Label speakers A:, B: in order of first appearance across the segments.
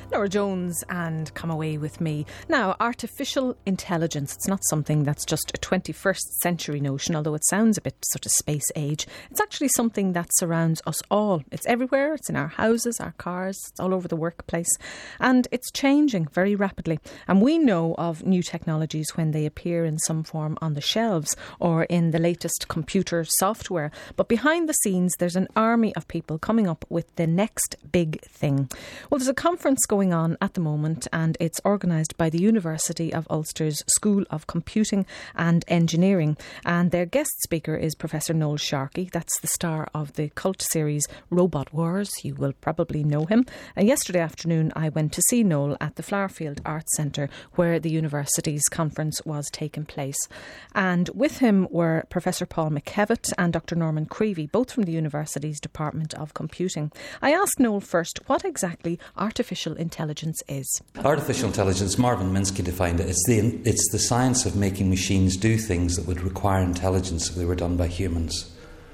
A: Nora Jones and Come Away With Me. Now, artificial intelligence, it's not something that's just a 21st century notion, although it sounds a bit sort of space age. It's actually something that surrounds us all. It's everywhere, it's in our houses, our cars, it's all over the workplace, and it's changing very rapidly. And we know of new technologies when they appear in some form on the shelves or in the latest computer software. But behind the scenes, there's an army of people coming up with the next big thing. Well, there's a conference going on at the moment, and it's organised by the University of Ulster's School of Computing and Engineering, and their guest speaker is Professor Noel Sharkey. That's the star of the cult series Robot Wars. You will probably know him. Yesterday afternoon I went to see Noel at the Flowerfield Arts Centre, where the university's conference was taking place, and with him were Professor Paul McKevitt and Dr Norman Creevy, both from the university's Department of Computing. I asked Noel first what exactly artificial intelligence is.
B: Artificial intelligence, Marvin Minsky defined it, it's the science of making machines do things that would require intelligence if they were done by humans.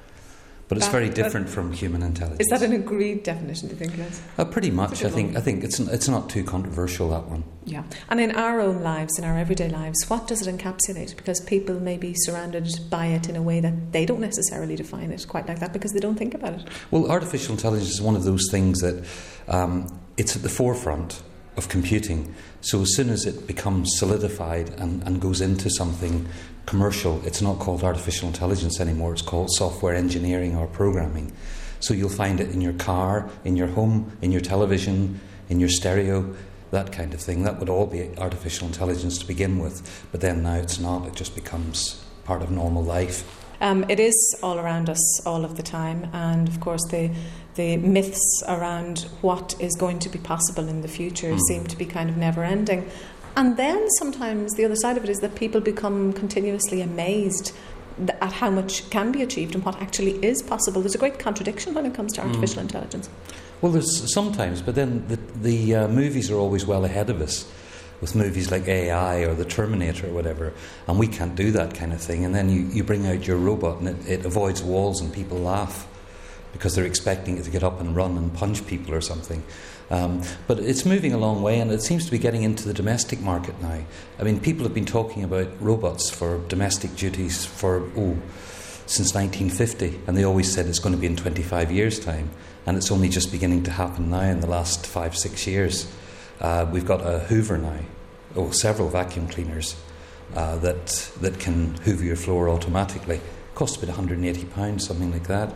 B: But it's very different from human intelligence.
C: Is that an agreed definition, do you think, Les?
B: Pretty much. I think it's not too controversial, that one.
C: Yeah. And in our own lives, in our everyday lives, what does it encapsulate? Because people may be surrounded by it in a way that they don't necessarily define it quite like that because they don't think about it.
B: Well, artificial intelligence is one of those things that it's at the forefront of computing. So as soon as it becomes solidified and goes into something commercial, it's not called artificial intelligence anymore, it's called software engineering or programming. So you'll find it in your car, in your home, in your television, in your stereo, that kind of thing. That would all be artificial intelligence to begin with, but then now it's not, it just becomes part of normal life.
C: It is all around us all of the time, and of course the myths around what is going to be possible in the future seem to be kind of never ending. And then sometimes the other side of it is that people become continuously amazed at how much can be achieved and what actually is possible. There's a great contradiction when it comes to artificial intelligence.
B: Well, there's sometimes, but then the movies are always well ahead of us with movies like AI or The Terminator or whatever, and we can't do that kind of thing. And then you bring out your robot and it avoids walls and people laugh because they're expecting it to get up and run and punch people or something. But it's moving a long way, and it seems to be getting into the domestic market now. I mean, people have been talking about robots for domestic duties since 1950, and they always said it's going to be in 25 years' time, and it's only just beginning to happen now in the last 5-6 years. We've got a Hoover now, several vacuum cleaners that can hoover your floor automatically. Costs about £180, something like that.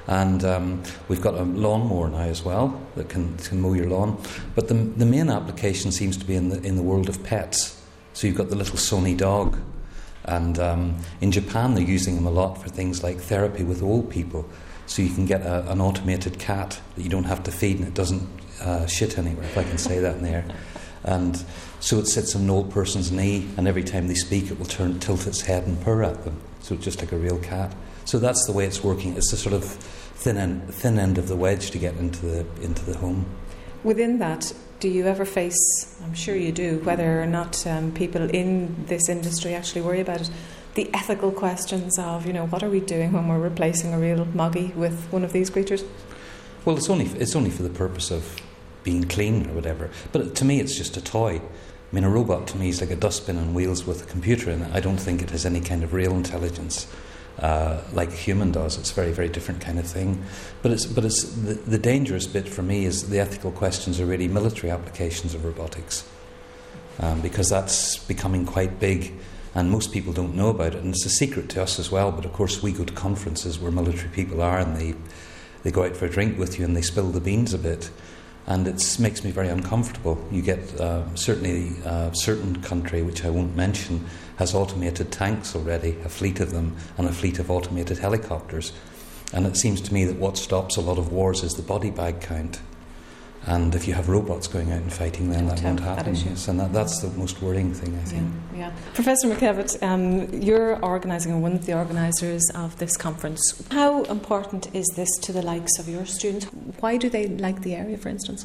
B: And we've got a lawnmower now as well that can mow your lawn. But the main application seems to be in the world of pets. So you've got the little Sony dog, and in Japan they're using them a lot for things like therapy with old people. So you can get an automated cat that you don't have to feed, and it doesn't shit anywhere, if I can say that in the air. And so it sits on an old person's knee, and every time they speak it will tilt its head and purr at them. So it's just like a real cat. So that's the way it's working. It's the sort of thin end of the wedge to get into the home.
C: Within that, do you ever face, I'm sure you do, whether or not people in this industry actually worry about it, the ethical questions of, what are we doing when we're replacing a real moggy with one of these creatures?
B: Well, it's only for the purpose of being clean or whatever. But to me, it's just a toy. I mean, a robot to me is like a dustbin on wheels with a computer in it. I don't think it has any kind of real intelligence like a human does. It's a very, very different kind of thing. But it's the dangerous bit for me is the ethical questions are really military applications of robotics, because that's becoming quite big, and most people don't know about it. And it's a secret to us as well. But of course, we go to conferences where military people are, and they go out for a drink with you and they spill the beans a bit. And it makes me very uncomfortable. You get certainly a certain country, which I won't mention, has automated tanks already, a fleet of them, and a fleet of automated helicopters. And it seems to me that what stops a lot of wars is the body bag count. And if you have robots going out and fighting, then that won't happen. Yes, and that's the most worrying thing, I think.
C: Yeah. Professor McKevitt, you're organising, or one of the organisers of this conference. How important is this to the likes of your students? Why do they like the area, for instance?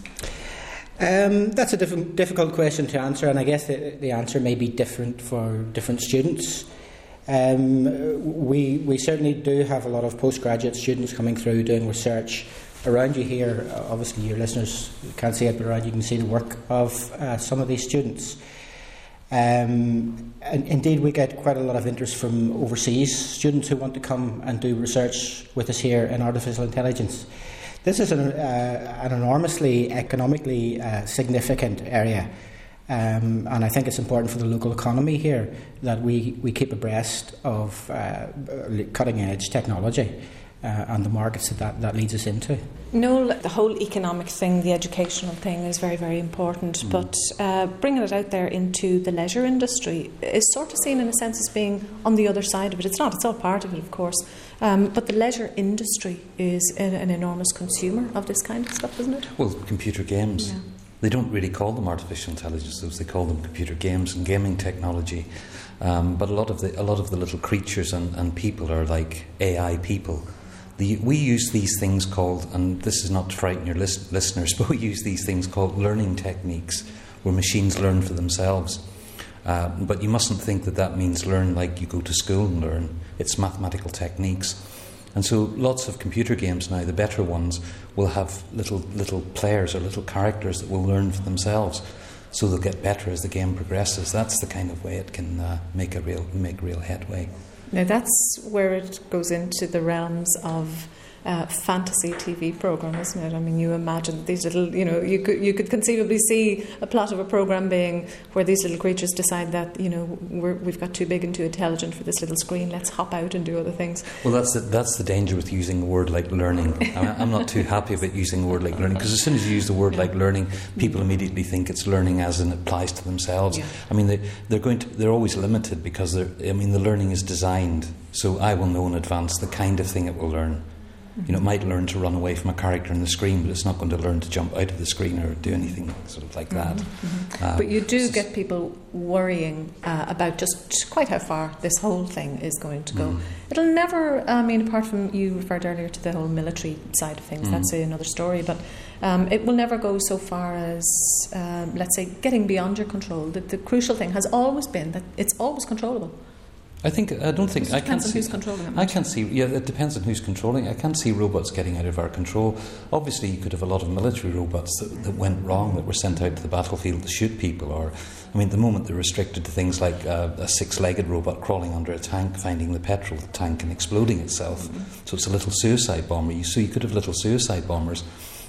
D: That's a difficult question to answer, and I guess the answer may be different for different students. We certainly do have a lot of postgraduate students coming through doing research around you here, obviously your listeners can't see it, but around you can see the work of some of these students. And indeed, we get quite a lot of interest from overseas students who want to come and do research with us here in artificial intelligence. This is an enormously economically significant area. And I think it's important for the local economy here that we keep abreast of cutting-edge technology and the markets that leads us into.
C: Noel, the whole economic thing, the educational thing is very, very important, but bringing it out there into the leisure industry is sort of seen in a sense as being on the other side of it. It's not, it's all part of it, of course, but the leisure industry is an enormous consumer of this kind of stuff, isn't it?
B: Well, computer games. Yeah. They don't really call them artificial intelligence; they call them computer games and gaming technology. But a lot of the little creatures and people are like AI people. We use these things called, and this is not to frighten your listeners, but we use these things called learning techniques, where machines learn for themselves. But you mustn't think that means learn like you go to school and learn. It's mathematical techniques. And so lots of computer games now, the better ones, will have little players or little characters that will learn for themselves. So they'll get better as the game progresses. That's the kind of way it can make real headway.
C: Now that's where it goes into the realms of fantasy TV program, isn't it? I mean, you imagine these little, you could conceivably see a plot of a program being where these little creatures decide that, we've got too big and too intelligent for this little screen. Let's hop out and do other things.
B: Well, that's the danger with using a word like learning. I'm not too happy about using a word like learning, because as soon as you use the word like learning, people immediately think it's learning as in it applies to themselves. Yeah. I mean, they're always limited because the learning is designed. So I will know in advance the kind of thing it will learn. It might learn to run away from a character on the screen, but it's not going to learn to jump out of the screen or do anything sort of like that.
C: Mm-hmm. But you do get people worrying about just quite how far this whole thing is going to go. It'll never, apart from, you referred earlier to the whole military side of things, that's another story, but it will never go so far as, let's say, getting beyond your control. The crucial thing has always been that it's always controllable.
B: I don't think
C: it depends on who's controlling it.
B: I can't see. Yeah, it depends on who's controlling. I can't see robots getting out of our control. Obviously, you could have a lot of military robots that went wrong, that were sent out to the battlefield to shoot people. Or, at the moment they're restricted to things like a six-legged robot crawling under a tank, finding the petrol tank and exploding itself. So it's a little suicide bomber. So you could have little suicide bombers.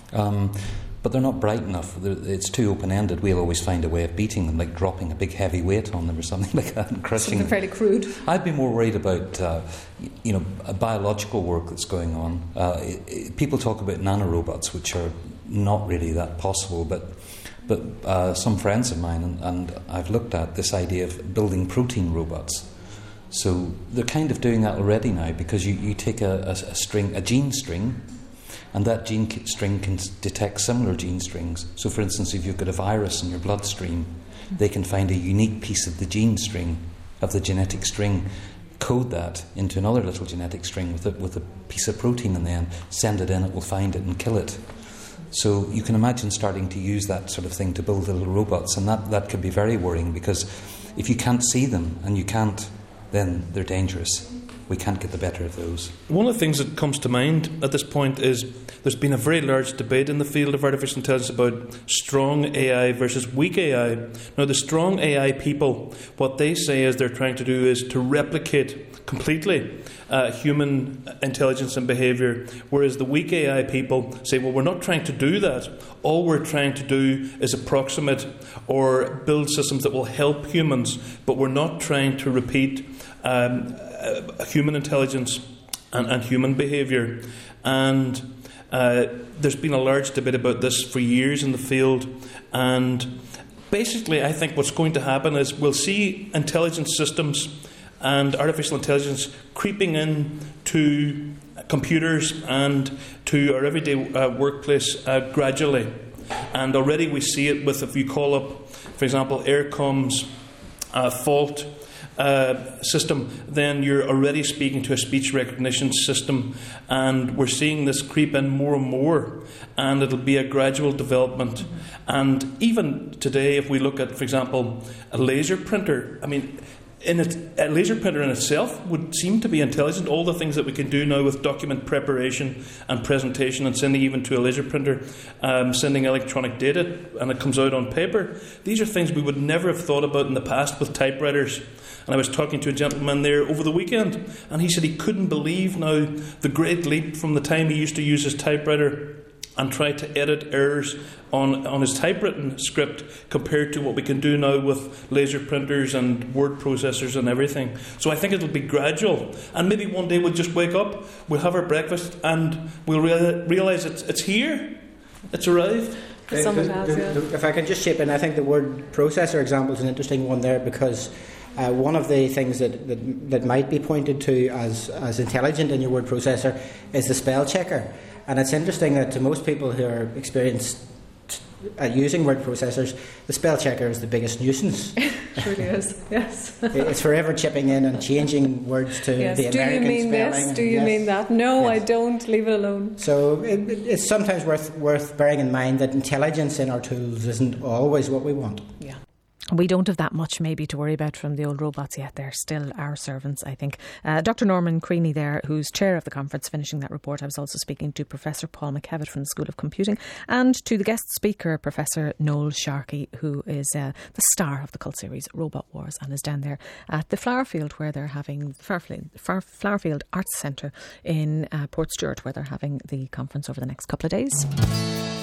B: But they're not bright enough. It's too open-ended. We'll always find a way of beating them, like dropping a big heavy weight on them or something like that and crushing them.
C: Something fairly crude.
B: I'd be more worried about, biological work that's going on. People talk about nanorobots, which are not really that possible, but some friends of mine, and I've looked at this idea of building protein robots. So they're kind of doing that already now, because you take a gene string, and that gene string can detect similar gene strings. So, for instance, if you've got a virus in your bloodstream, they can find a unique piece of the gene string, of the genetic string, code that into another little genetic string with a piece of protein, and then send it in, it will find it and kill it. So you can imagine starting to use that sort of thing to build little robots, and that could be very worrying, because if you can't see them, and you can't, then they're dangerous. We can't get the better of those.
E: One of the things that comes to mind at this point is there's been a very large debate in the field of artificial intelligence about strong AI versus weak AI. Now, the strong AI people, what they say is they're trying to do is to replicate completely human intelligence and behaviour, whereas the weak AI people say, well, we're not trying to do that. All we're trying to do is approximate or build systems that will help humans, but we're not trying to repeat human intelligence and human behaviour. And there's been a large debate about this for years in the field, and basically I think what's going to happen is we'll see intelligence systems and artificial intelligence creeping in to computers and to our everyday workplace gradually. And already we see it with, if you call up, for example, Aircom's fault system, then you're already speaking to a speech recognition system, and we're seeing this creep in more and more, and it'll be a gradual development. And even today, if we look at, for example, a laser printer, a laser printer in itself would seem to be intelligent. All the things that we can do now with document preparation and presentation and sending even to a laser printer, sending electronic data, and it comes out on paper. These are things we would never have thought about in the past with typewriters. And I was talking to a gentleman there over the weekend, and he said he couldn't believe now the great leap from the time he used to use his typewriter and try to edit errors on his typewritten script compared to what we can do now with laser printers and word processors and everything. So I think it'll be gradual. And maybe one day we'll just wake up, we'll have our breakfast, and we'll realise it's here. It's arrived.
D: If I can just chip in, I think the word processor example is an interesting one there, because one of the things that might be pointed to as intelligent in your word processor is the spell checker. And it's interesting that to most people who are experienced at using word processors, the spell checker is the biggest nuisance.
C: It really is, yes.
D: It's forever chipping in and changing words to the American spelling.
C: Do you mean this? Do you mean that? No, yes. I don't. Leave it alone.
D: So it's sometimes worth bearing in mind that intelligence in our tools isn't always what we want.
A: Yeah. We don't have that much maybe to worry about from the old robots yet. They're still our servants, I think. Dr. Norman Creaney there, who's chair of the conference finishing that report. I was also speaking to Professor Paul McKevitt from the School of Computing, and to the guest speaker, Professor Noel Sharkey, who is the star of the cult series Robot Wars, and is down there at the Flowerfield, where they're having Flowerfield Arts Centre in Portstewart, where they're having the conference over the next couple of days.